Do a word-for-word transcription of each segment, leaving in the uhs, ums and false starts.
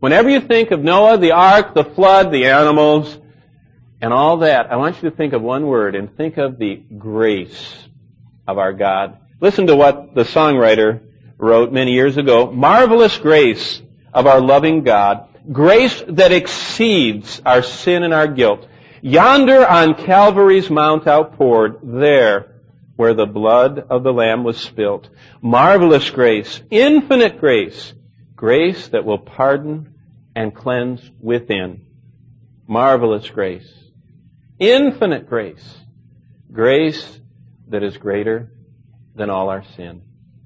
Whenever you think of Noah, the ark, the flood, the animals, and all that, I want you to think of one word and think of the grace of our God. Listen to what the songwriter wrote many years ago. Marvelous grace of our loving God, grace that exceeds our sin and our guilt. Yonder on Calvary's mount outpoured, there where the blood of the Lamb was spilt. Marvelous grace, infinite grace, grace that will pardon and cleanse within. Marvelous grace, infinite grace, grace that is greater than all our sin.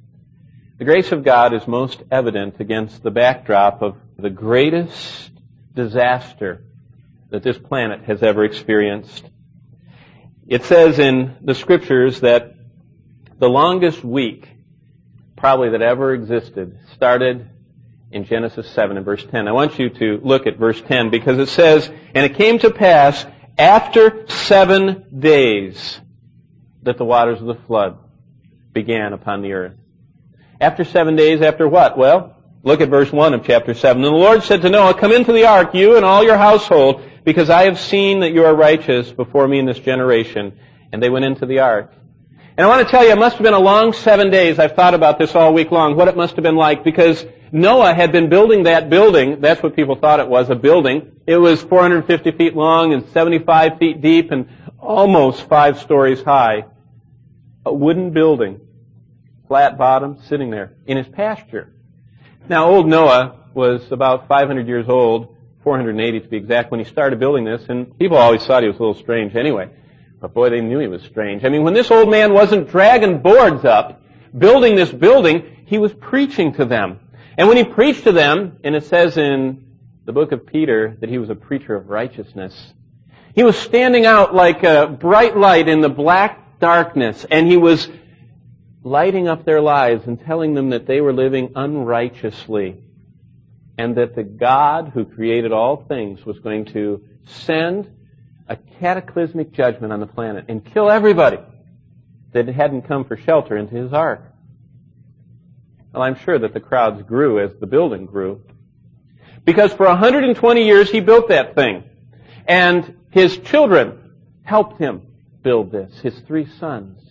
The grace of God is most evident against the backdrop of the greatest disaster that this planet has ever experienced. It says in the Scriptures that the longest week probably that ever existed started in Genesis seven and verse ten. I want you to look at verse ten because it says, and it came to pass after seven days that the waters of the flood began upon the earth. After seven days, after what? Well, look at verse one of chapter seven. And the Lord said to Noah, come into the ark, you and all your household, because I have seen that you are righteous before me in this generation. And they went into the ark. And I want to tell you, it must have been a long seven days. I've thought about this all week long, what it must have been like, because Noah had been building that building. That's what people thought it was, a building. It was four hundred fifty feet long and seventy-five feet deep and almost five stories high. A wooden building, flat bottom, sitting there in his pasture. Now, old Noah was about five hundred years old, four hundred eighty to be exact, when he started building this, and people always thought he was a little strange anyway. But boy, they knew he was strange. I mean, when this old man wasn't dragging boards up, building this building, he was preaching to them. And when he preached to them, and it says in the book of Peter that he was a preacher of righteousness, he was standing out like a bright light in the black darkness, and he was lighting up their lives and telling them that they were living unrighteously, and that the God who created all things was going to send a cataclysmic judgment on the planet and kill everybody that hadn't come for shelter into his ark. Well, I'm sure that the crowds grew as the building grew. Because for one hundred twenty years he built that thing. And his children helped him build this, his three sons.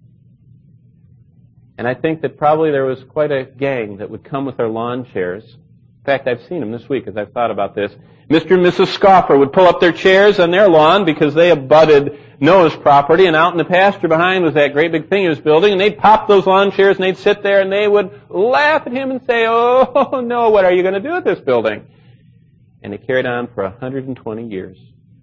And I think that probably there was quite a gang that would come with their lawn chairs. In fact, I've seen them this week as I've thought about this. Mister and Missus Scoffer would pull up their chairs on their lawn because they abutted Noah's property, and out in the pasture behind was that great big thing he was building, and they'd pop those lawn chairs and they'd sit there and they would laugh at him and say, oh, no, what are you going to do with this building? And it carried on for one hundred twenty years.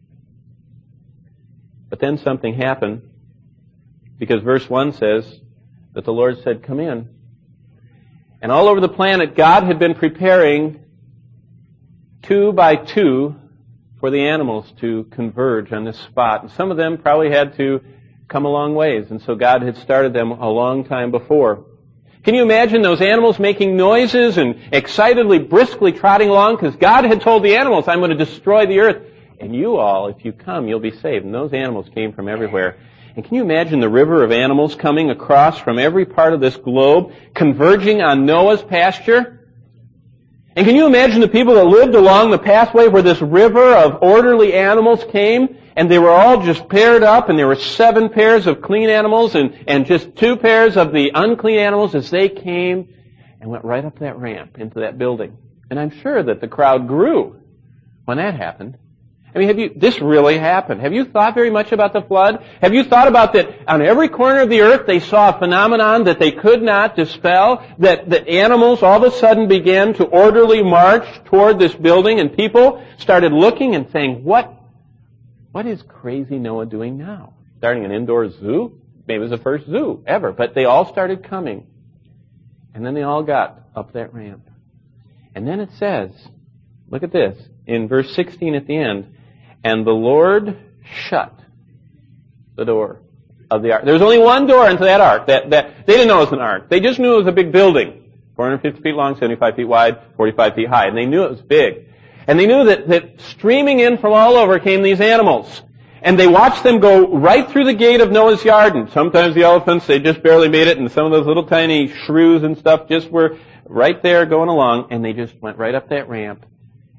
But then something happened, because verse one says that the Lord said, come in. And all over the planet, God had been preparing two by two for the animals to converge on this spot. And some of them probably had to come a long ways, and so God had started them a long time before. Can you imagine those animals making noises and excitedly, briskly trotting along? Because God had told the animals, I'm going to destroy the earth. And you all, if you come, you'll be saved. And those animals came from everywhere. And can you imagine the river of animals coming across from every part of this globe, converging on Noah's pasture? And can you imagine the people that lived along the pathway where this river of orderly animals came, and they were all just paired up, and there were seven pairs of clean animals and, and just two pairs of the unclean animals as they came and went right up that ramp into that building. And I'm sure that the crowd grew when that happened. I mean, have you, this really happened. Have you thought very much about the flood? Have you thought about that on every corner of the earth they saw a phenomenon that they could not dispel, that, that animals all of a sudden began to orderly march toward this building, and people started looking and saying, what, what is crazy Noah doing now? Starting an indoor zoo? Maybe it was the first zoo ever, but they all started coming. And then they all got up that ramp. And then it says, look at this, in verse sixteen at the end, and the Lord shut the door of the ark. There was only one door into that ark. That, that, they didn't know it was an ark. They just knew it was a big building, four hundred fifty feet long, seventy-five feet wide, forty-five feet high. And they knew it was big. And they knew that, that streaming in from all over came these animals. And they watched them go right through the gate of Noah's yard. And sometimes the elephants, they just barely made it. And some of those little tiny shrews and stuff just were right there going along. And they just went right up that ramp.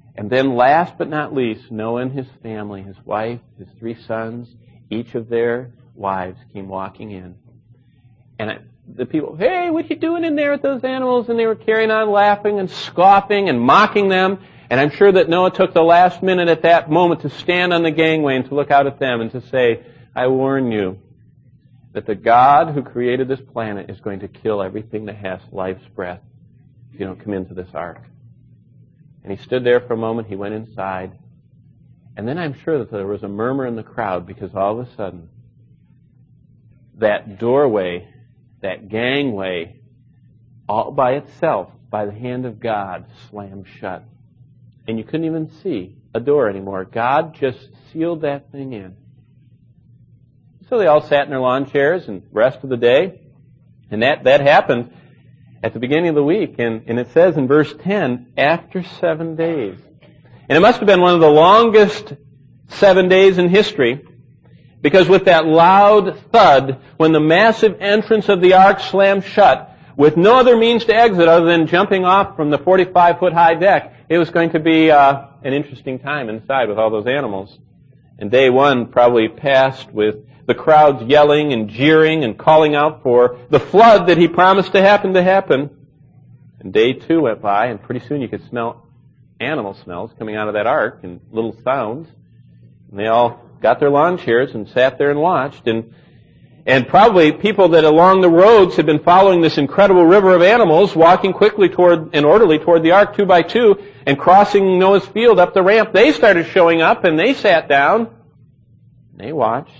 And then last but not least, Noah and his family, his wife, his three sons, each of their wives came walking in. And I, the people, hey, what are you doing in there with those animals? And they were carrying on laughing and scoffing and mocking them. And I'm sure that Noah took the last minute at that moment to stand on the gangway and to look out at them and to say, I warn you that the God who created this planet is going to kill everything that has life's breath if you don't come into this ark. And he stood there for a moment. He went inside. And then I'm sure that there was a murmur in the crowd because all of a sudden that doorway, that gangway, all by itself, by the hand of God, slammed shut. And you couldn't even see a door anymore. God just sealed that thing in. So they all sat in their lawn chairs and rest of the day. And that, that happened at the beginning of the week. And, and it says in verse ten, after seven days. And it must have been one of the longest seven days in history. Because with that loud thud, when the massive entrance of the ark slammed shut, with no other means to exit other than jumping off from the forty-five foot high deck, it was going to be uh, an interesting time inside with all those animals. And day one probably passed with the crowds yelling and jeering and calling out for the flood that he promised to happen to happen. And day two went by, and pretty soon you could smell animal smells coming out of that ark and little sounds. And they all got their lawn chairs and sat there and watched. And And probably people that along the roads had been following this incredible river of animals, walking quickly toward and orderly toward the ark two by two, and crossing Noah's field up the ramp, they started showing up and they sat down. And they watched.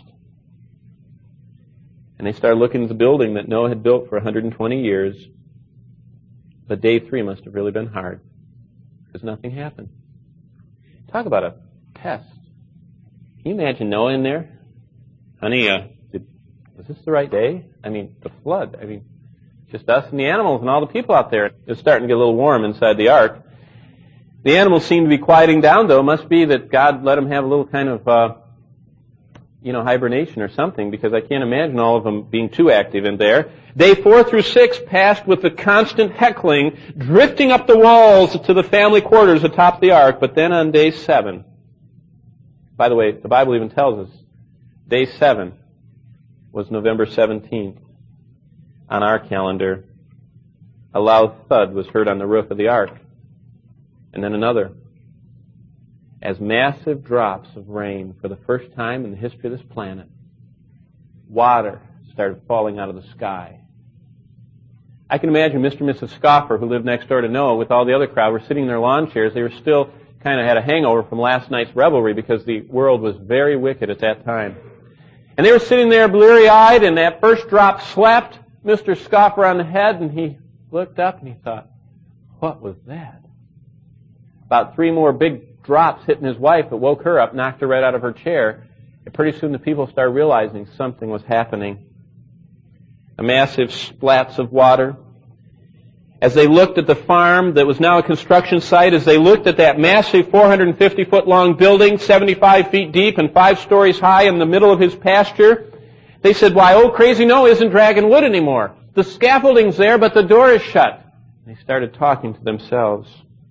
And they started looking at the building that Noah had built for one hundred twenty years. But day three must have really been hard, because nothing happened. Talk about a pest. Can you imagine Noah in there? Honey, uh, is this the right day? I mean, the flood. I mean, just us and the animals and all the people out there. It's starting to get a little warm inside the ark. The animals seem to be quieting down, though. It must be that God let them have a little kind of, uh, you know, hibernation or something, because I can't imagine all of them being too active in there. Day four through six passed with the constant heckling, drifting up the walls to the family quarters atop the ark. But then on day seven, by the way, the Bible even tells us, day seven was November seventeenth. On our calendar, a loud thud was heard on the roof of the ark. And then another. As massive drops of rain, for the first time in the history of this planet, water started falling out of the sky. I can imagine Mister and Missus Scoffer, who lived next door to Noah, with all the other crowd, were sitting in their lawn chairs. They were still kind of had a hangover from last night's revelry, because the world was very wicked at that time. And they were sitting there bleary-eyed, and that first drop slapped Mister Scoffer on the head, and he looked up and he thought, what was that? About three more big drops hitting his wife that woke her up, knocked her right out of her chair. And pretty soon the people started realizing something was happening. A massive splats of water. As they looked at the farm that was now a construction site, as they looked at that massive four hundred fifty foot long building, seventy-five feet deep and five stories high in the middle of his pasture, they said, why, old crazy Noah isn't dragging wood anymore. The scaffolding's there, but the door is shut. They started talking to themselves.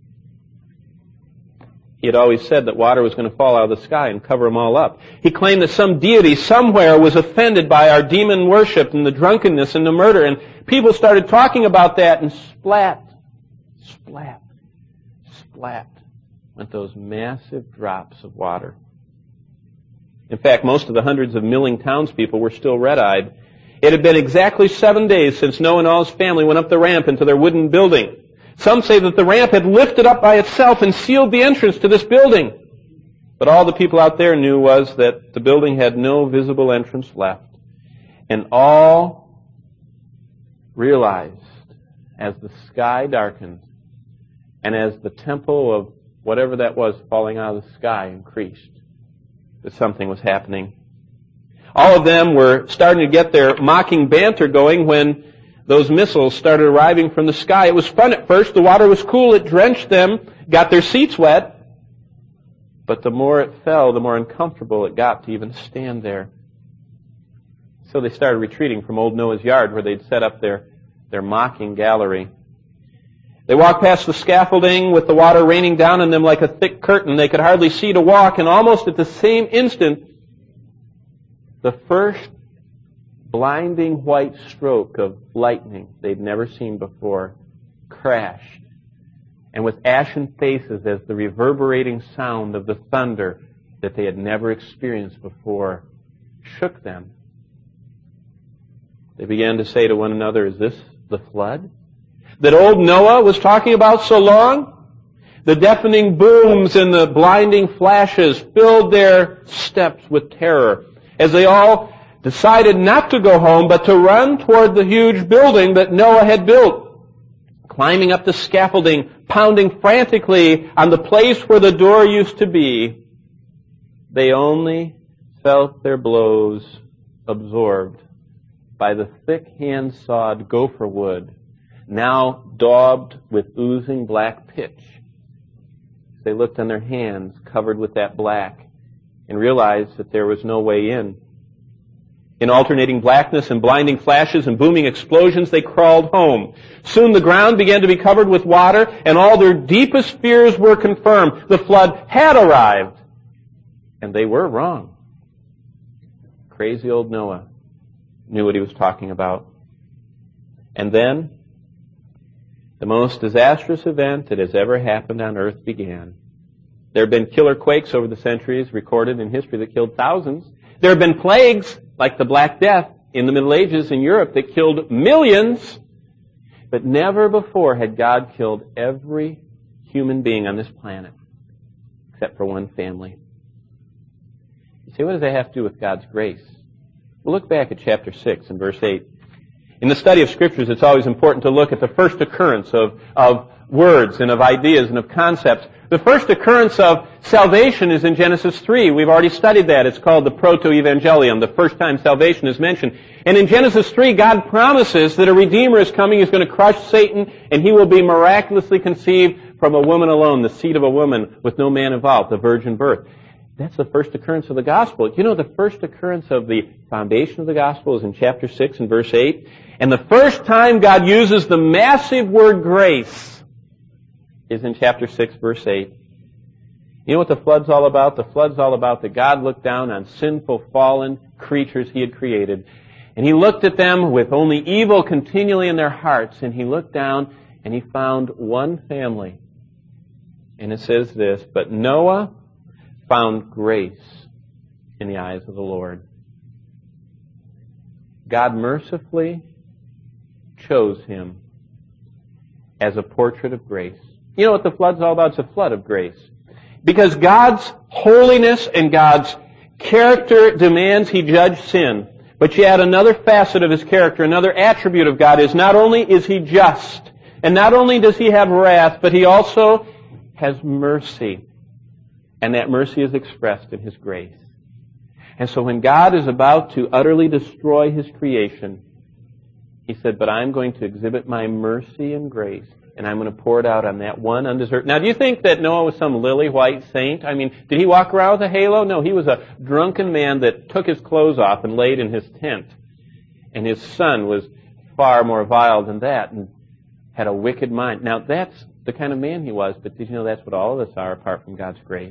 He had always said that water was going to fall out of the sky and cover them all up. He claimed that some deity somewhere was offended by our demon worship and the drunkenness and the murder. And people started talking about that, and splat, splat, splat went those massive drops of water. In fact, most of the hundreds of milling townspeople were still red-eyed. It had been exactly seven days since Noah and all his family went up the ramp into their wooden building. Some say that the ramp had lifted up by itself and sealed the entrance to this building. But all the people out there knew was that the building had no visible entrance left. And all realized, as the sky darkened, and as the tempo of whatever that was falling out of the sky increased, that something was happening. All of them were starting to get their mocking banter going when those missiles started arriving from the sky. It was fun at first. The water was cool. It drenched them, got their seats wet. But the more it fell, the more uncomfortable it got to even stand there. So they started retreating from old Noah's yard, where they'd set up their, their mocking gallery. They walked past the scaffolding with the water raining down on them like a thick curtain. They could hardly see to walk, and almost at the same instant, the first blinding white stroke of lightning they'd never seen before crashed. And with ashen faces as the reverberating sound of the thunder that they had never experienced before shook them, they began to say to one another, "Is this the flood that old Noah was talking about so long?" The deafening booms and the blinding flashes filled their steps with terror as they all decided not to go home but to run toward the huge building that Noah had built. Climbing up the scaffolding, pounding frantically on the place where the door used to be, they only felt their blows absorbed by the thick hand-sawed gopher wood, now daubed with oozing black pitch. They looked on their hands covered with that black and realized that there was no way in. In alternating blackness and blinding flashes and booming explosions, they crawled home. Soon the ground began to be covered with water, and all their deepest fears were confirmed. The flood had arrived, and they were wrong. Crazy old Noah knew what he was talking about. And then, the most disastrous event that has ever happened on earth began. There have been killer quakes over the centuries recorded in history that killed thousands. There have been plagues, like the Black Death in the Middle Ages in Europe, that killed millions. But never before had God killed every human being on this planet, except for one family. You say, what does that have to do with God's grace? Well, look back at chapter six and verse eight. In the study of Scriptures, it's always important to look at the first occurrence of, of words and of ideas and of concepts. The first occurrence of salvation is in Genesis three. We've already studied that. It's called the Proto-Evangelium, the first time salvation is mentioned. And in Genesis three, God promises that a Redeemer is coming. He's going to crush Satan, and he will be miraculously conceived from a woman alone, the seed of a woman with no man involved, the virgin birth. That's the first occurrence of the gospel. You know, the first occurrence of the foundation of the gospel is in chapter six and verse eight. And the first time God uses the massive word grace is in chapter six, verse eight. You know what the flood's all about? The flood's all about that God looked down on sinful, fallen creatures He had created. And He looked at them with only evil continually in their hearts. And He looked down and He found one family. And it says this, "But Noah found grace in the eyes of the Lord." God mercifully chose him as a portrait of grace. You know what the flood's all about? It's a flood of grace. Because God's holiness and God's character demands He judge sin. But yet another facet of His character, another attribute of God is not only is He just, and not only does He have wrath, but He also has mercy. And that mercy is expressed in His grace. And so when God is about to utterly destroy His creation, He said, but I'm going to exhibit my mercy and grace, and I'm going to pour it out on that one undeserved. Now, do you think that Noah was some lily white saint? I mean, did he walk around with a halo? No, he was a drunken man that took his clothes off and laid in his tent. And his son was far more vile than that and had a wicked mind. Now, that's the kind of man he was, but did you know that's what all of us are apart from God's grace?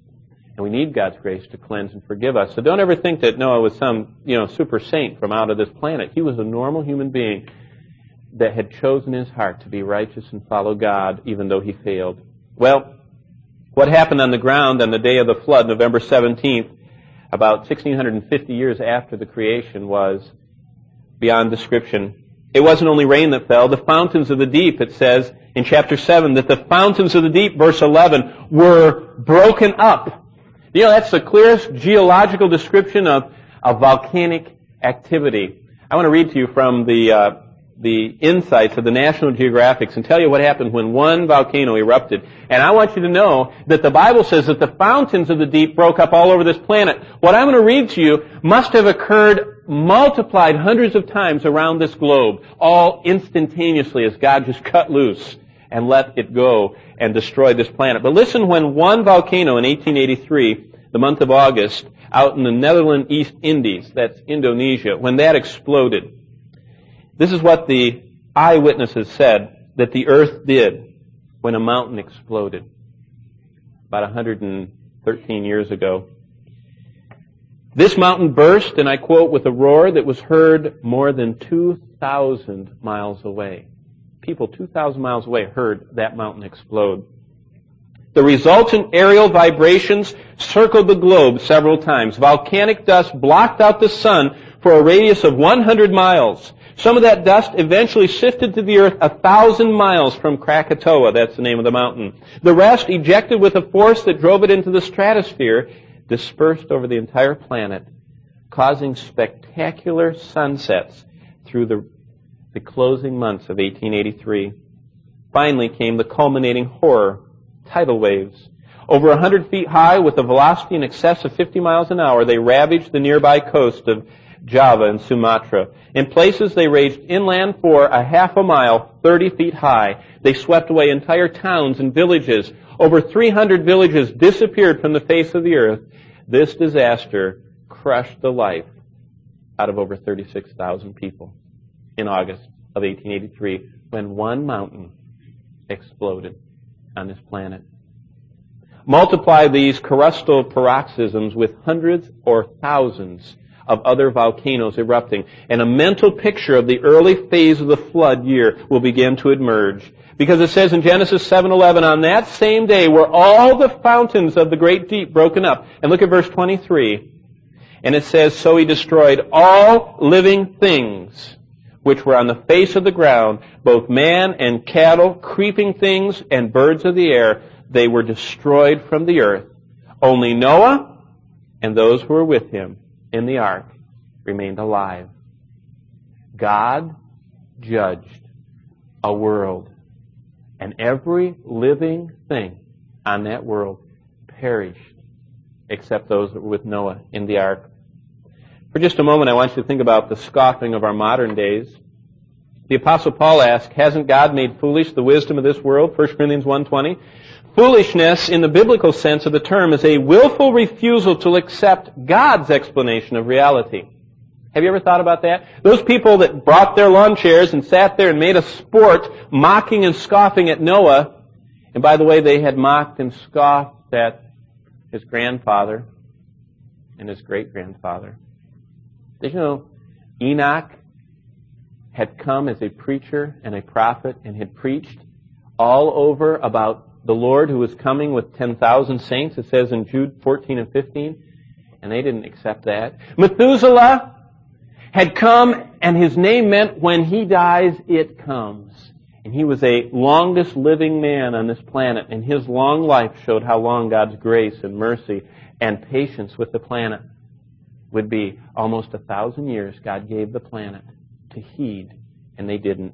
And we need God's grace to cleanse and forgive us. So don't ever think that Noah was some, you know, super saint from out of this planet. He was a normal human being that had chosen his heart to be righteous and follow God, even though he failed. Well, what happened on the ground on the day of the flood, November seventeenth, about sixteen fifty years after the creation, was beyond description. It wasn't only rain that fell. The fountains of the deep, it says in chapter seven, that the fountains of the deep, verse eleven, were broken up. You know, that's the clearest geological description of, of volcanic activity. I want to read to you from the uh, the insights of the National Geographic and tell you what happened when one volcano erupted. And I want you to know that the Bible says that the fountains of the deep broke up all over this planet. What I'm going to read to you must have occurred multiplied hundreds of times around this globe, all instantaneously as God just cut loose and let it go and destroy this planet. But listen, when one volcano in eighteen eighty-three, the month of August, out in the Netherlands East Indies, that's Indonesia, when that exploded, this is what the eyewitnesses said. that the earth did when a mountain exploded about one hundred thirteen years ago. This mountain burst, and I quote, with a roar that was heard more than two thousand miles away. People two thousand miles away heard that mountain explode. The resultant aerial vibrations circled the globe several times. Volcanic dust blocked out the sun for a radius of one hundred miles. Some of that dust eventually sifted to the earth a thousand miles from Krakatoa, that's the name of the mountain. The rest, ejected with a force that drove it into the stratosphere, dispersed over the entire planet, causing spectacular sunsets through the, the closing months of eighteen eighty-three. Finally came the culminating horror, tidal waves. Over one hundred feet high, with a velocity in excess of fifty miles an hour, they ravaged the nearby coast of Java and Sumatra. In places, they raged inland for a half a mile, thirty feet high. They swept away entire towns and villages. Over three hundred villages disappeared from the face of the earth. This disaster crushed the life out of over thirty-six thousand people in August of eighteen eighty-three, when one mountain exploded on this planet. Multiply these crustal paroxysms with hundreds or thousands of other volcanoes erupting, and a mental picture of the early phase of the flood year will begin to emerge. Because it says in Genesis seven eleven, on that same day were all the fountains of the great deep broken up. And look at verse twenty-three. And it says, so he destroyed all living things which were on the face of the ground, both man and cattle, creeping things and birds of the air. They were destroyed from the earth. Only Noah and those who were with him in the ark remained alive. God judged a world, and every living thing on that world perished except those that were with Noah in the ark. For just a moment, I want you to think about the scoffing of our modern days. The Apostle Paul asked, hasn't God made foolish the wisdom of this world? First Corinthians one twenty. Foolishness, in the biblical sense of the term, is a willful refusal to accept God's explanation of reality. Have you ever thought about that? Those people that brought their lawn chairs and sat there and made a sport mocking and scoffing at Noah, and by the way, they had mocked and scoffed at his grandfather and his great-grandfather. Did you know Enoch had come as a preacher and a prophet and had preached all over about the Lord who was coming with ten thousand saints, it says in Jude fourteen and fifteen, and they didn't accept that. Methuselah had come, and his name meant when he dies, it comes. And he was a longest living man on this planet, and his long life showed how long God's grace and mercy and patience with the planet would be. Almost a thousand years God gave the planet to heed, and they didn't.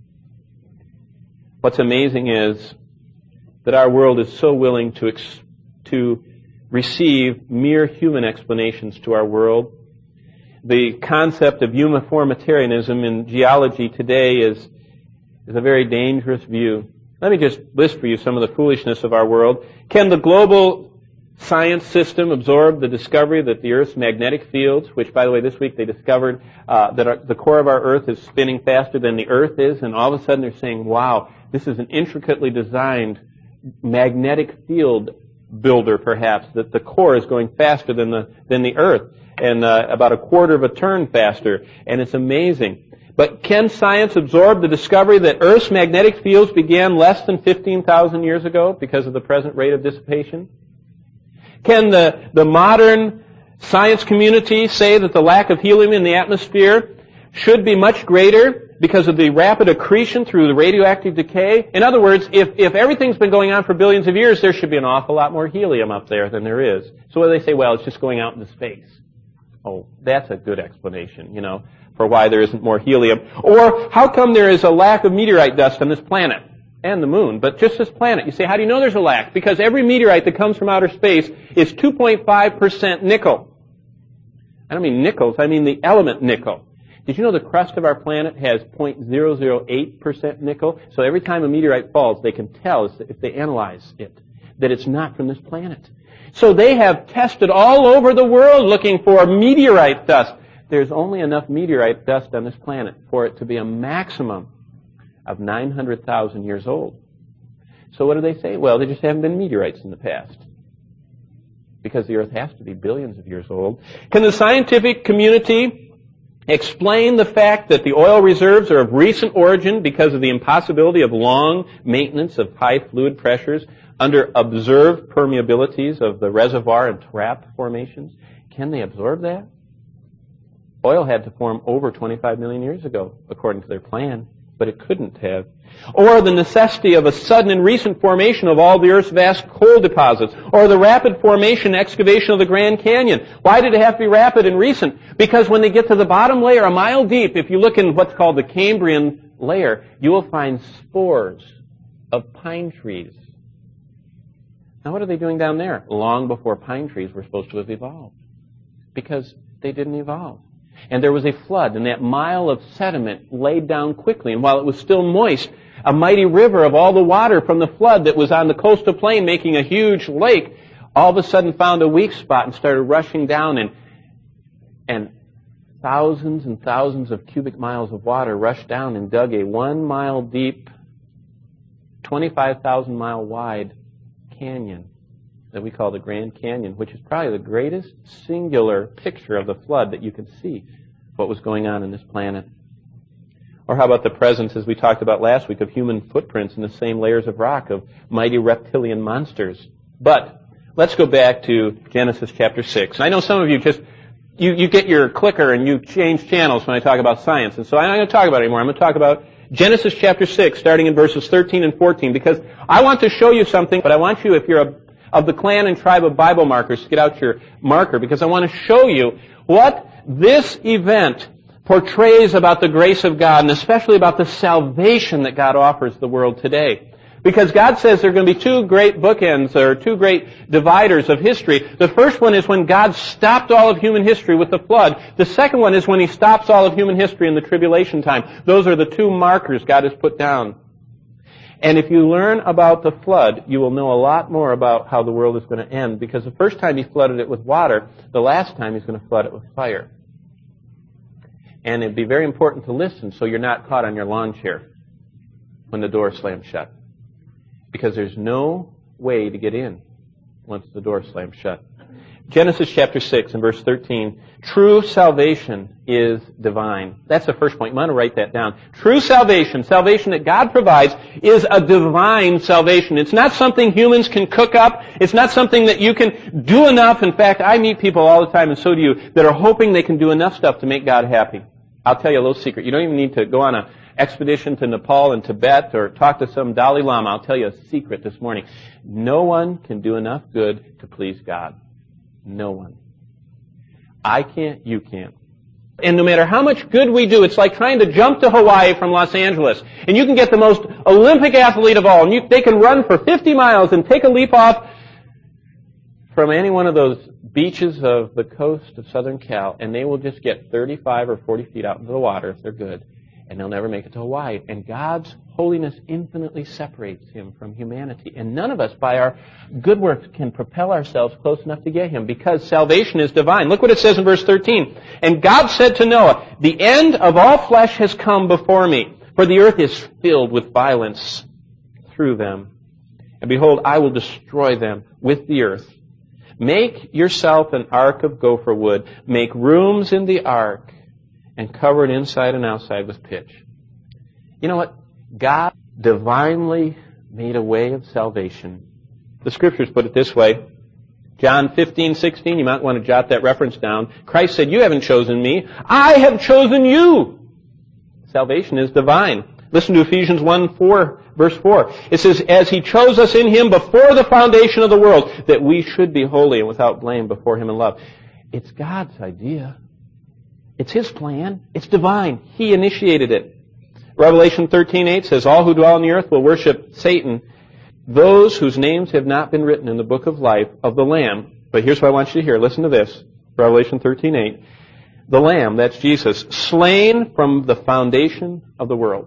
What's amazing is that our world is so willing to ex- to receive mere human explanations to our world. The concept of uniformitarianism in geology today is, is a very dangerous view. Let me just list for you some of the foolishness of our world. Can the global science system absorb the discovery that the Earth's magnetic fields, which, by the way, this week they discovered uh, that our, the core of our Earth is spinning faster than the Earth is, and all of a sudden they're saying, wow, this is an intricately designed magnetic field builder, perhaps, that the core is going faster than the than the Earth, and uh, about a quarter of a turn faster, and it's amazing. But can science absorb the discovery that Earth's magnetic fields began less than fifteen thousand years ago because of the present rate of dissipation? Can the, the modern science community say that the lack of helium in the atmosphere should be much greater because of the rapid accretion through the radioactive decay? In other words, if, if everything's been going on for billions of years, there should be an awful lot more helium up there than there is. So what do they say? Well, it's just going out into space. Oh, that's a good explanation, you know, for why there isn't more helium. Or how come there is a lack of meteorite dust on this planet and the moon, but just this planet? You say, how do you know there's a lack? Because every meteorite that comes from outer space is two point five percent nickel. I don't mean nickels, I mean the element nickel. Did you know the crust of our planet has zero point zero zero eight percent nickel? So every time a meteorite falls, they can tell, if they analyze it, that it's not from this planet. So they have tested all over the world looking for meteorite dust. There's only enough meteorite dust on this planet for it to be a maximum of nine hundred thousand years old. So what do they say? Well, there just haven't been meteorites in the past, because the earth has to be billions of years old. Can the scientific community explain the fact that the oil reserves are of recent origin because of the impossibility of long maintenance of high fluid pressures under observed permeabilities of the reservoir and trap formations? Can they absorb that? Oil had to form over twenty-five million years ago, according to their plan, but it couldn't have. Or the necessity of a sudden and recent formation of all the Earth's vast coal deposits, or the rapid formation and excavation of the Grand Canyon. Why did it have to be rapid and recent? Because when they get to the bottom layer, a mile deep, if you look in what's called the Cambrian layer, you will find spores of pine trees. Now what are they doing down there? Long before pine trees were supposed to have evolved. Because they didn't evolve. And there was a flood, and that mile of sediment laid down quickly. And while it was still moist, a mighty river of all the water from the flood that was on the coastal plain making a huge lake, all of a sudden found a weak spot and started rushing down, and, and thousands and thousands of cubic miles of water rushed down and dug a one mile deep, twenty-five thousand mile wide canyon that we call the Grand Canyon, which is probably the greatest singular picture of the flood that you can see what was going on in this planet. Or how about the presence, as we talked about last week, of human footprints in the same layers of rock of mighty reptilian monsters. But let's go back to Genesis chapter six. I know some of you just, you, you get your clicker and you change channels when I talk about science. And so I'm not going to talk about it anymore. I'm going to talk about Genesis chapter six, starting in verses thirteen and fourteen, because I want to show you something, but I want you, if you're a of the clan and tribe of Bible markers, to get out your marker, because I want to show you what this event portrays about the grace of God, and especially about the salvation that God offers the world today. Because God says there are going to be two great bookends, or two great dividers of history. The first one is when God stopped all of human history with the flood. The second one is when He stops all of human history in the tribulation time. Those are the two markers God has put down. And if you learn about the flood, you will know a lot more about how the world is going to end, because the first time He flooded it with water, the last time He's going to flood it with fire. And it'd be very important to listen so you're not caught on your lawn chair when the door slams shut. Because there's no way to get in once the door slams shut. Genesis chapter six and verse thirteen. True salvation is divine. That's the first point. I'm going to write that down. True salvation, salvation that God provides, is a divine salvation. It's not something humans can cook up. It's not something that you can do enough. In fact, I meet people all the time, and so do you, that are hoping they can do enough stuff to make God happy. I'll tell you a little secret. You don't even need to go on an expedition to Nepal and Tibet or talk to some Dalai Lama. I'll tell you a secret this morning. No one can do enough good to please God. No one. I can't, you can't. And no matter how much good we do, it's like trying to jump to Hawaii from Los Angeles. And you can get the most Olympic athlete of all, and you, they can run for fifty miles and take a leap off from any one of those beaches of the coast of Southern Cal, and they will just get thirty-five or forty feet out into the water if they're good, and they'll never make it to Hawaii. And God's holiness infinitely separates Him from humanity. And none of us, by our good works, can propel ourselves close enough to get Him, because salvation is divine. Look what it says in verse thirteen. And God said to Noah, "The end of all flesh has come before me, for the earth is filled with violence through them. And behold, I will destroy them with the earth. Make yourself an ark of gopher wood. Make rooms in the ark, and cover it inside and outside with pitch." You know what? God divinely made a way of salvation. The Scriptures put it this way. John fifteen sixteen, you might want to jot that reference down. Christ said, "You haven't chosen me. I have chosen you." Salvation is divine. Listen to Ephesians one four, verse four. It says, "As He chose us in Him before the foundation of the world, that we should be holy and without blame before Him in love." It's God's idea. It's His plan. It's divine. He initiated it. Revelation thirteen eight says, "All who dwell on the earth will worship Satan, those whose names have not been written in the book of life of the Lamb." But here's what I want you to hear. Listen to this. Revelation thirteen eight. "The Lamb," that's Jesus, "slain from the foundation of the world."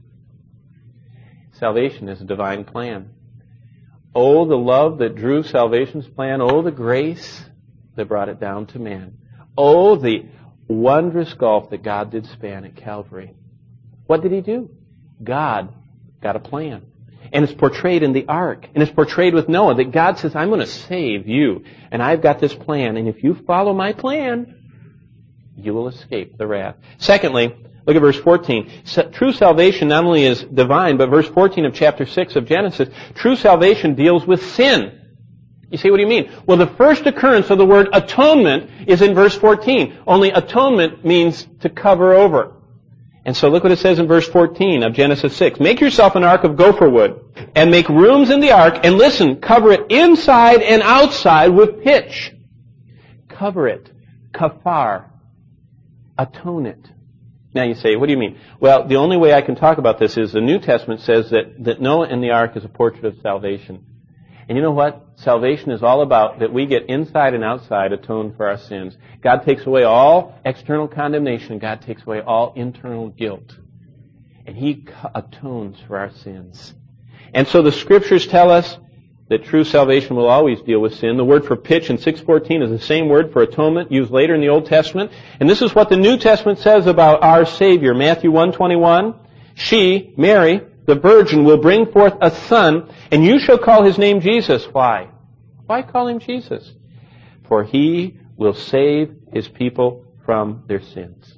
Salvation is a divine plan. Oh, the love that drew salvation's plan. Oh, the grace that brought it down to man. Oh, the wondrous gulf that God did span at Calvary. What did He do? God got a plan. And it's portrayed in the ark. And it's portrayed with Noah that God says, I'm going to save you. And I've got this plan. And if you follow my plan, you will escape the wrath. Secondly, look at verse fourteen. True salvation not only is divine, but verse fourteen of chapter six of Genesis, true salvation deals with sin. You say, what do you mean? Well, the first occurrence of the word atonement is in verse fourteen. Only atonement means to cover over. And so look what it says in verse fourteen of Genesis six. Make yourself an ark of gopher wood, and make rooms in the ark, and listen, cover it inside and outside with pitch. Cover it. Kafar. Atone it. Now you say, what do you mean? Well, the only way I can talk about this is the New Testament says that, that Noah and the ark is a portrait of salvation. And you know what? Salvation is all about that we get inside and outside atoned for our sins. God takes away all external condemnation. God takes away all internal guilt. And He atones for our sins. And so the Scriptures tell us that true salvation will always deal with sin. The word for pitch in six fourteen is the same word for atonement used later in the Old Testament. And this is what the New Testament says about our Savior. Matthew one twenty-one. She, Mary, the virgin, will bring forth a son, and you shall call his name Jesus. Why? Why call him Jesus? For he will save his people from their sins.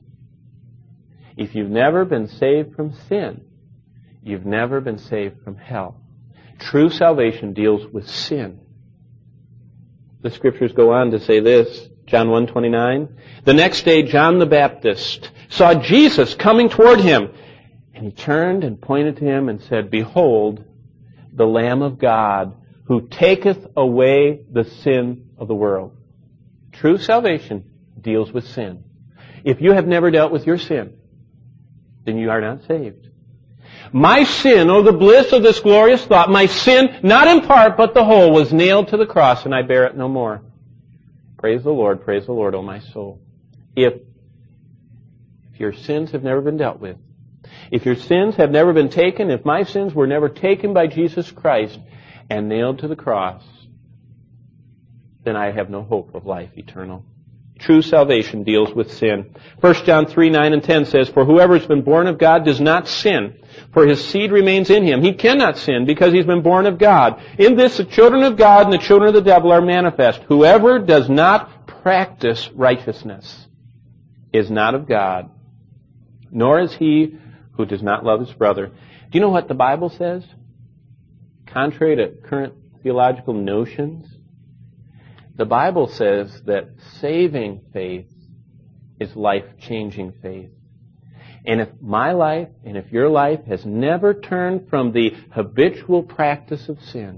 If you've never been saved from sin, you've never been saved from hell. True salvation deals with sin. The Scriptures go on to say this, John one twenty-nine. The next day, John the Baptist saw Jesus coming toward him, and he turned and pointed to him and said, Behold, the Lamb of God, who taketh away the sin of the world. True salvation deals with sin. If you have never dealt with your sin, then you are not saved. My sin, oh the bliss of this glorious thought, my sin, not in part but the whole, was nailed to the cross, and I bear it no more. Praise the Lord, praise the Lord, O my soul. If, if your sins have never been dealt with, if your sins have never been taken, if my sins were never taken by Jesus Christ and nailed to the cross, then I have no hope of life eternal. True salvation deals with sin. First John three, nine and ten says, For whoever has been born of God does not sin, for his seed remains in him. He cannot sin because he's been born of God. In this, the children of God and the children of the devil are manifest. Whoever does not practice righteousness is not of God, nor is he who does not love his brother. Do you know what the Bible says? Contrary to current theological notions, the Bible says that saving faith is life-changing faith. And if my life and if your life has never turned from the habitual practice of sin,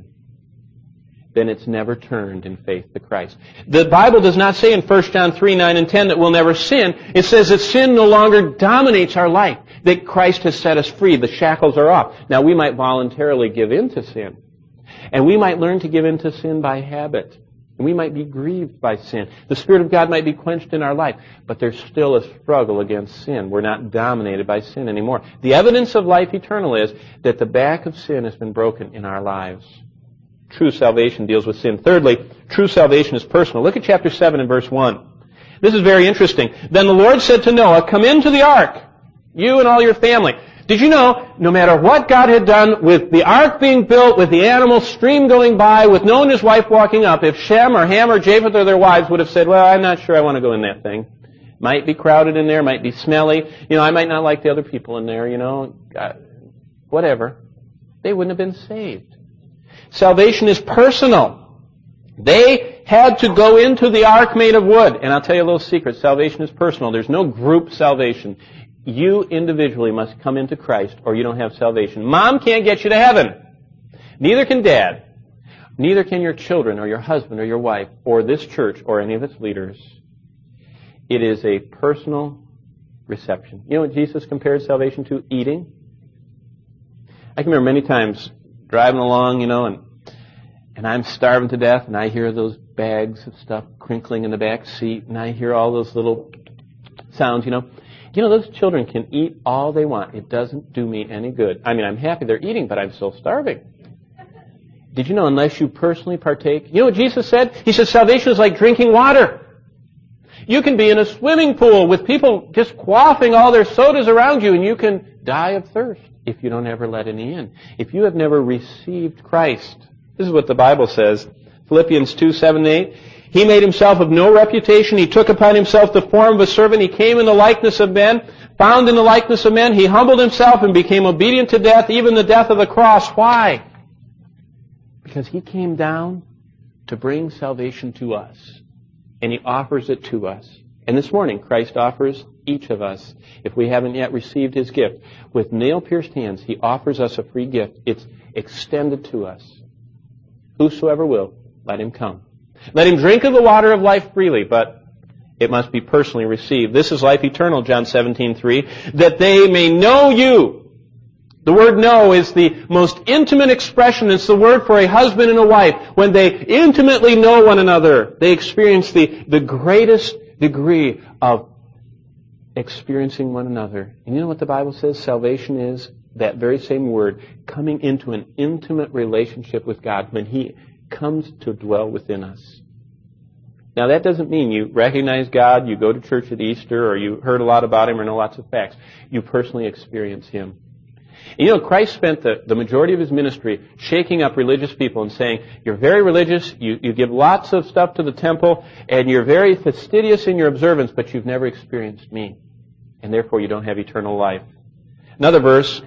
then it's never turned in faith to Christ. The Bible does not say in First John three, nine and ten that we'll never sin. It says that sin no longer dominates our life, that Christ has set us free. The shackles are off. Now, we might voluntarily give in to sin. And we might learn to give in to sin by habit. And we might be grieved by sin. The Spirit of God might be quenched in our life. But there's still a struggle against sin. We're not dominated by sin anymore. The evidence of life eternal is that the back of sin has been broken in our lives. True salvation deals with sin. Thirdly, true salvation is personal. Look at chapter seven and verse one. This is very interesting. Then the Lord said to Noah, Come into the ark, you and all your family. Did you know, no matter what God had done with the ark being built, with the animal stream going by, with Noah and his wife walking up, if Shem or Ham or Japheth or their wives would have said, well, I'm not sure I want to go in that thing. Might be crowded in there, might be smelly. You know, I might not like the other people in there, you know. God, whatever. They wouldn't have been saved. Salvation is personal. They had to go into the ark made of wood. And I'll tell you a little secret. Salvation is personal. There's no group salvation. You individually must come into Christ or you don't have salvation. Mom can't get you to heaven. Neither can Dad. Neither can your children or your husband or your wife or this church or any of its leaders. It is a personal reception. You know what Jesus compared salvation to? Eating. I can remember many times driving along, you know, and and I'm starving to death, and I hear those bags of stuff crinkling in the back seat, and I hear all those little sounds, you know. You know, those children can eat all they want. It doesn't do me any good. I mean, I'm happy they're eating, but I'm still starving. Did you know, unless you personally partake? You know what Jesus said? He said salvation is like drinking water. You can be in a swimming pool with people just quaffing all their sodas around you, and you can die of thirst. if you don't ever let any in. If you have never received Christ, this is what the Bible says, Philippians two, seven, eight. He made himself of no reputation. He took upon himself the form of a servant. He came in the likeness of men. Found in the likeness of men, he humbled himself and became obedient to death, even the death of the cross. Why? Because he came down to bring salvation to us. And he offers it to us. And this morning, Christ offers each of us, if we haven't yet received his gift, with nail-pierced hands, he offers us a free gift. It's extended to us. Whosoever will, let him come. Let him drink of the water of life freely, but it must be personally received. This is life eternal, John seventeen, three, that they may know you. The word know is the most intimate expression. It's the word for a husband and a wife. When they intimately know one another, they experience the, the greatest degree of experiencing one another. And you know what the Bible says? Salvation is that very same word, coming into an intimate relationship with God when he comes to dwell within us. Now that doesn't mean you recognize God, you go to church at Easter, or you heard a lot about him or know lots of facts. You personally experience him. And you know, Christ spent the, the majority of his ministry shaking up religious people and saying, you're very religious, you, you give lots of stuff to the temple, and you're very fastidious in your observance, but you've never experienced me. And therefore you don't have eternal life. Another verse,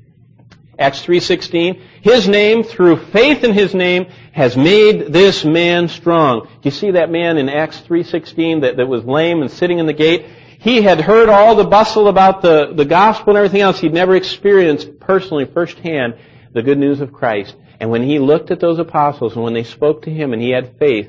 Acts three sixteen, his name, through faith in his name, has made this man strong. You see that man in Acts three sixteen that, that was lame and sitting in the gate? He had heard all the bustle about the, the gospel and everything else. He'd never experienced personally, firsthand, the good news of Christ. And when he looked at those apostles and when they spoke to him and he had faith,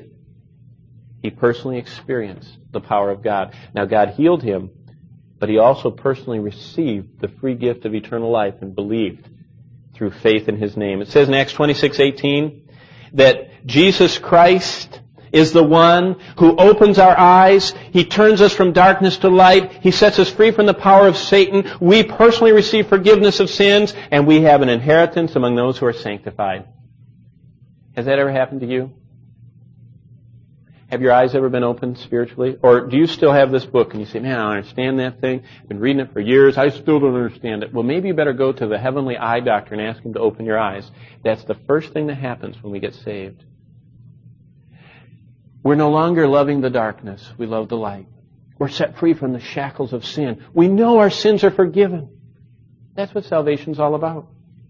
he personally experienced the power of God. Now God healed him, but he also personally received the free gift of eternal life and believed through faith in his name. It says in Acts twenty-six eighteen that Jesus Christ is the one who opens our eyes. He turns us from darkness to light. He sets us free from the power of Satan. We personally receive forgiveness of sins, and we have an inheritance among those who are sanctified. Has that ever happened to you? Have your eyes ever been opened spiritually? Or do you still have this book and you say, man, I don't understand that thing. I've been reading it for years. I still don't understand it. Well, maybe you better go to the heavenly eye doctor and ask him to open your eyes. That's the first thing that happens when we get saved. We're no longer loving the darkness. We love the light. We're set free from the shackles of sin. We know our sins are forgiven. That's what salvation's all about.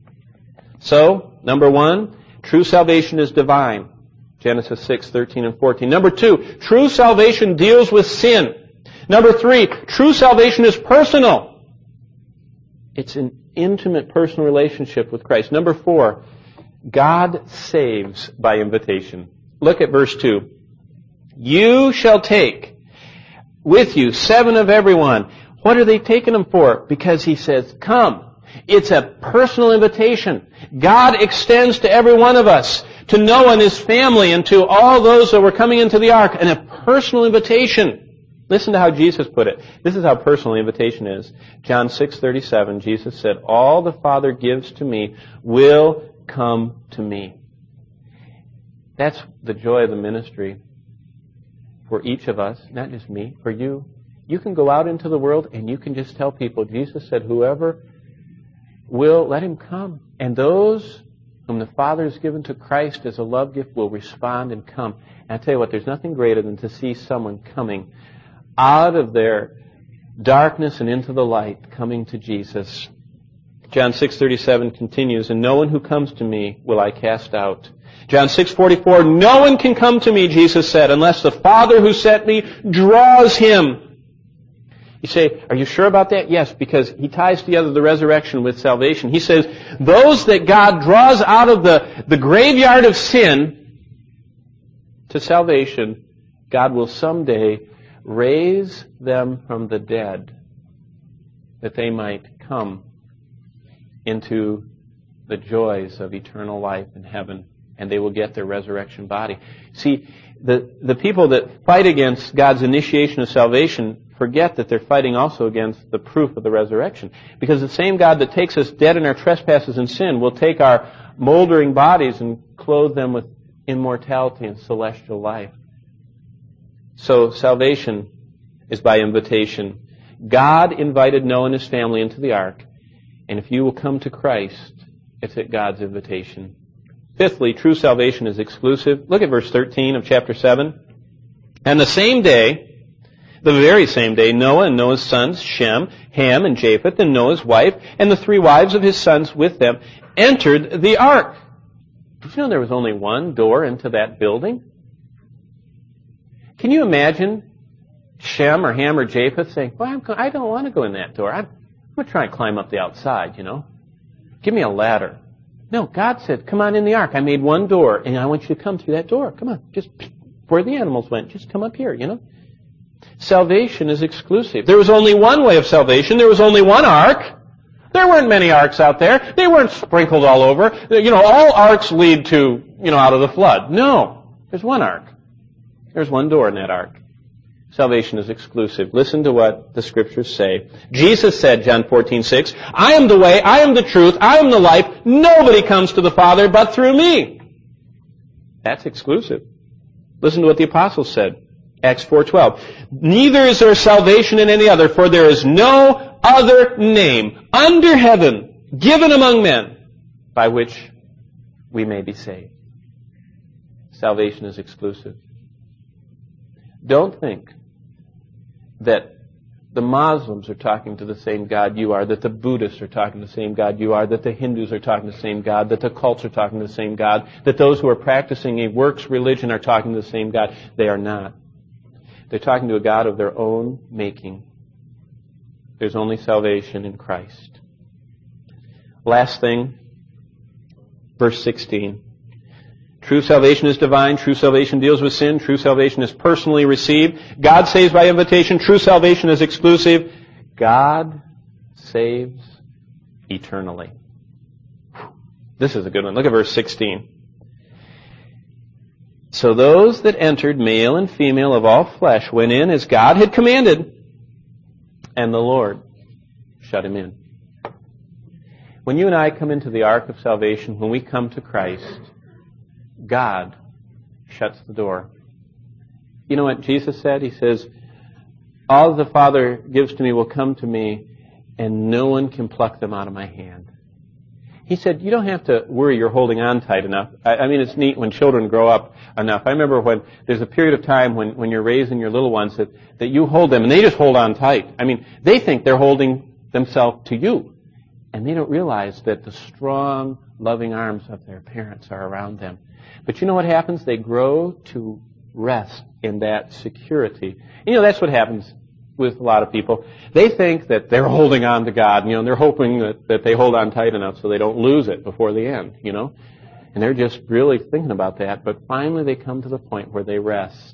So, number one, true salvation is divine. Genesis six, thirteen and fourteen. Number two, true salvation deals with sin. Number three, true salvation is personal. It's an intimate personal relationship with Christ. Number four, God saves by invitation. Look at verse two. You shall take with you seven of everyone. What are they taking them for? Because he says, come. It's a personal invitation. God extends to every one of us, to Noah and his family, and to all those that were coming into the ark, and a personal invitation. Listen to how Jesus put it. This is how personal the invitation is. John six thirty-seven, Jesus said, all the Father gives to me will come to me. That's the joy of the ministry for each of us, not just me, for you. You can go out into the world and you can just tell people, Jesus said, whoever will, let him come. And those whom the Father has given to Christ as a love gift will respond and come. And I tell you what, there's nothing greater than to see someone coming out of their darkness and into the light, coming to Jesus. John six thirty-seven continues, and no one who comes to me will I cast out. John six forty-four, no one can come to me, Jesus said, unless the Father who sent me draws him. You say, are you sure about that? Yes, because he ties together the resurrection with salvation. He says, those that God draws out of the, the graveyard of sin to salvation, God will someday raise them from the dead that they might come into the joys of eternal life in heaven, and they will get their resurrection body. See, the, the people that fight against God's initiation of salvation forget that they're fighting also against the proof of the resurrection. Because the same God that takes us dead in our trespasses and sin will take our moldering bodies and clothe them with immortality and celestial life. So salvation is by invitation. God invited Noah and his family into the ark. And if you will come to Christ, it's at God's invitation. Fifthly, true salvation is exclusive. Look at verse thirteen of chapter seven. And the same day, the very same day, Noah and Noah's sons, Shem, Ham, and Japheth, and Noah's wife, and the three wives of his sons with them, entered the ark. Did you know there was only one door into that building? Can you imagine Shem or Ham or Japheth saying, well, I'm go- I don't want to go in that door. I'm, I'm going to try and climb up the outside, you know. Give me a ladder. No, God said, come on in the ark. I made one door, and I want you to come through that door. Come on, just where the animals went. Just come up here, you know. Salvation is exclusive. There was only one way of salvation. There was only one ark. There weren't many arks out there. They weren't sprinkled all over. You know, all arks lead to, you know, out of the flood. No. There's one ark. There's one door in that ark. Salvation is exclusive. Listen to what the Scriptures say. Jesus said, John fourteen six, I am the way, I am the truth, I am the life. Nobody comes to the Father but through me. That's exclusive. Listen to what the apostles said. Acts four twelve. Neither is there salvation in any other, for there is no other name under heaven given among men by which we may be saved. Salvation is exclusive. Don't think that the Muslims are talking to the same God you are, that the Buddhists are talking to the same God you are, that the Hindus are talking to the same God, that the cults are talking to the same God, that those who are practicing a works religion are talking to the same God. They are not. They're talking to a God of their own making. There's only salvation in Christ. Last thing, verse sixteen. True salvation is divine. True salvation deals with sin. True salvation is personally received. God saves by invitation. True salvation is exclusive. God saves eternally. This is a good one. Look at verse sixteen. So those that entered, male and female of all flesh, went in as God had commanded, and the Lord shut him in. When you and I come into the ark of salvation, when we come to Christ, God shuts the door. You know what Jesus said? He says, all the Father gives to me will come to me, and no one can pluck them out of my hand. He said, you don't have to worry you're holding on tight enough. I, I mean, it's neat when children grow up enough. I remember when there's a period of time when, when you're raising your little ones that, that you hold them, and they just hold on tight. I mean, they think they're holding themselves to you, and they don't realize that the strong, loving arms of their parents are around them. But you know what happens? They grow to rest in that security. You know, that's what happens with a lot of people. They think that they're holding on to God, you know, and they're hoping that, that they hold on tight enough so they don't lose it before the end, you know. And they're just really thinking about that. But finally they come to the point where they rest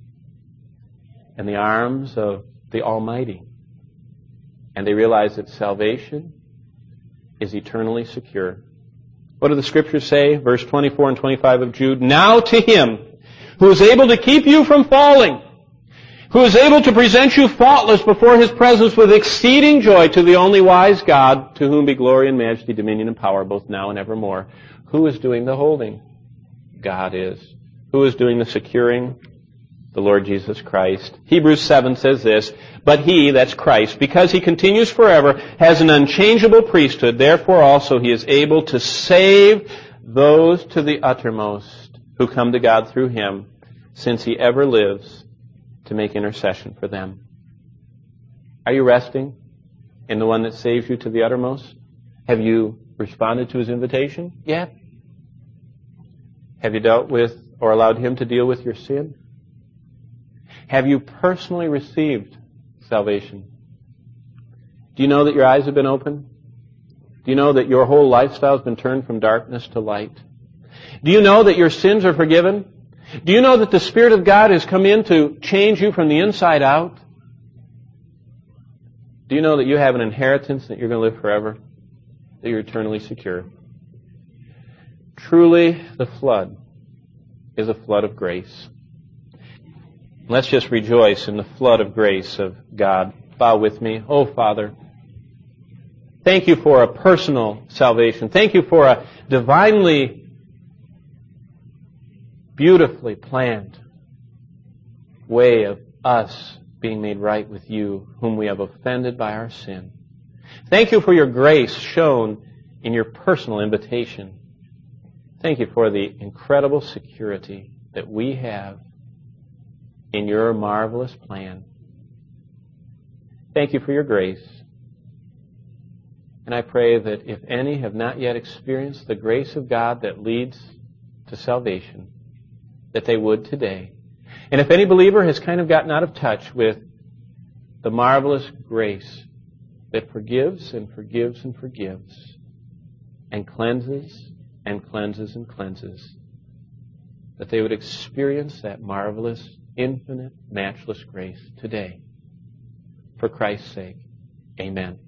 in the arms of the Almighty. And they realize that salvation is eternally secure. What do the Scriptures say? Verse twenty-four and twenty-five of Jude. Now to Him who is able to keep you from falling, who is able to present you faultless before His presence with exceeding joy, to the only wise God, to whom be glory and majesty, dominion and power, both now and evermore. Who is doing the holding? God is. Who is doing the securing? The Lord Jesus Christ. Hebrews seven says this, but He, that's Christ, because He continues forever, has an unchangeable priesthood, therefore also He is able to save those to the uttermost who come to God through Him, since He ever lives to make intercession for them. Are you resting in the one that saves you to the uttermost? Have you responded to His invitation yet? Have you dealt with or allowed Him to deal with your sin? Have you personally received salvation? Do you know that your eyes have been opened? Do you know that your whole lifestyle has been turned from darkness to light? Do you know that your sins are forgiven? Do you know that the Spirit of God has come in to change you from the inside out? Do you know that you have an inheritance that you're going to live forever? That you're eternally secure? Truly, the flood is a flood of grace. Let's just rejoice in the flood of grace of God. Bow with me. Oh, Father, thank You for a personal salvation. Thank You for a divinely, beautifully planned way of us being made right with You, whom we have offended by our sin. Thank you for your grace shown in your personal invitation. Thank you for the incredible security that we have in your marvelous plan. Thank you for your grace. And I pray that if any have not yet experienced the grace of God that leads to salvation, that they would today. And if any believer has kind of gotten out of touch with the marvelous grace that forgives and forgives and forgives and cleanses and cleanses and cleanses, that they would experience that marvelous, infinite, matchless grace today. For Christ's sake, amen.